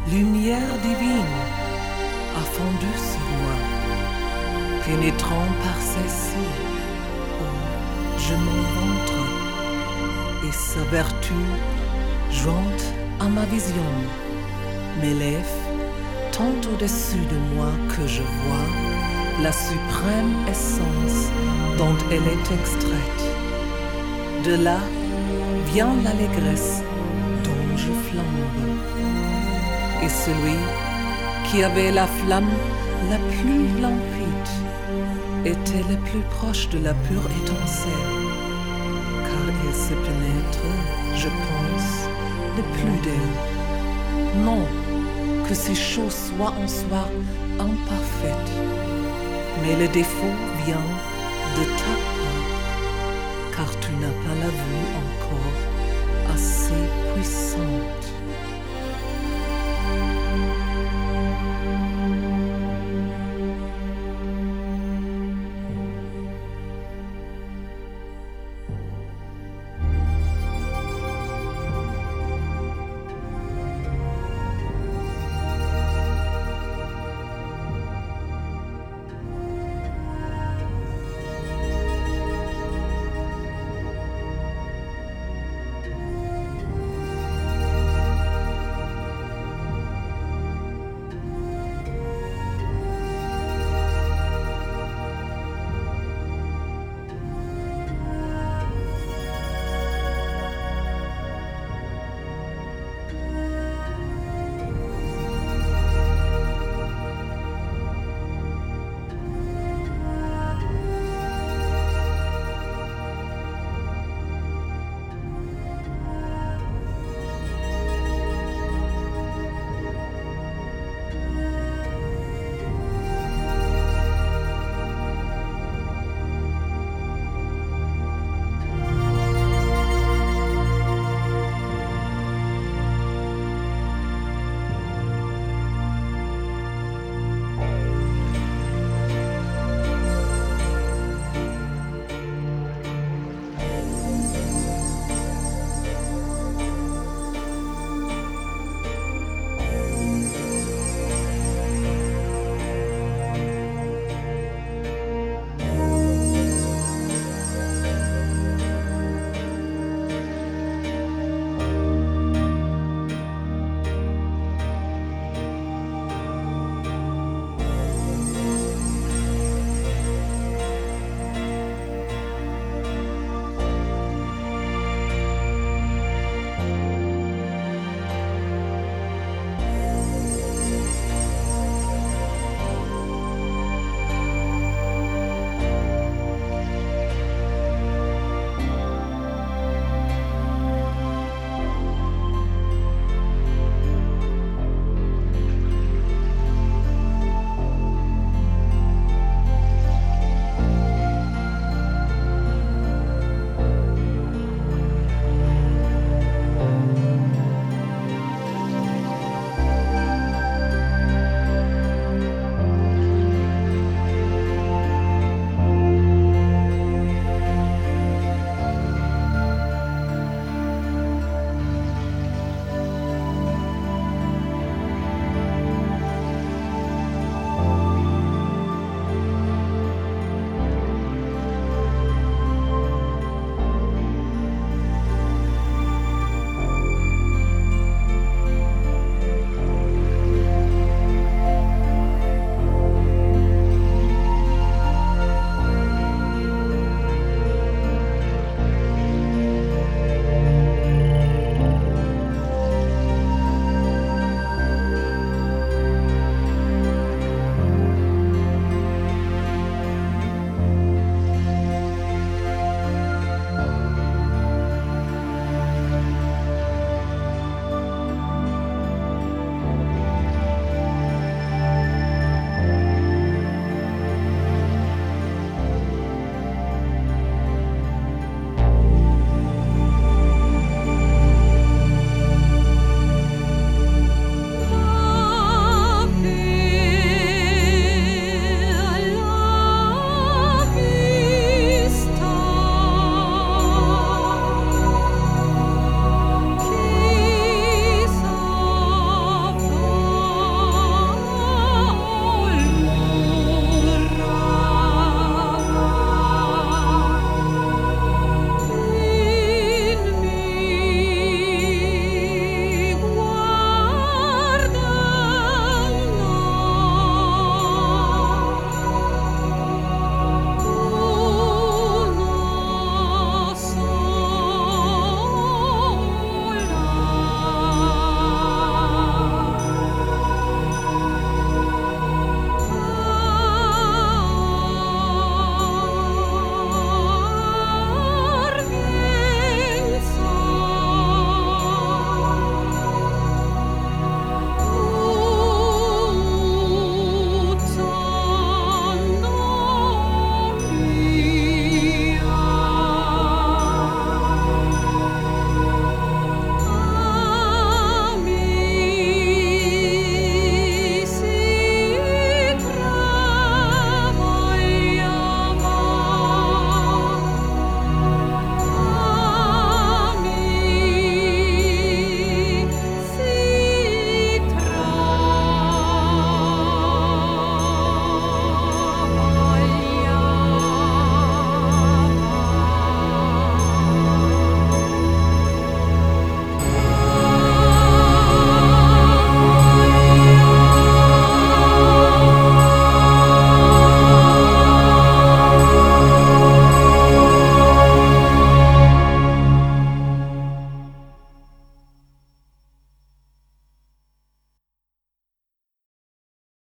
lumière divine a fondu sur moi, pénétrant par celle-ci, je mon ventre, et sa vertu, jointe à ma vision, m'élève tant au-dessus de moi que je vois la suprême essence dont elle est extraite. De là vient l'allégresse dont je flambe. Et celui qui avait la flamme la plus limpide était le plus proche de la pure étincelle, car il se pénètre, je pense, le plus d'elle. Non que ces choses soient en soi imparfaites, mais le défaut vient de ta part, car tu n'as pas la vue encore assez puissante.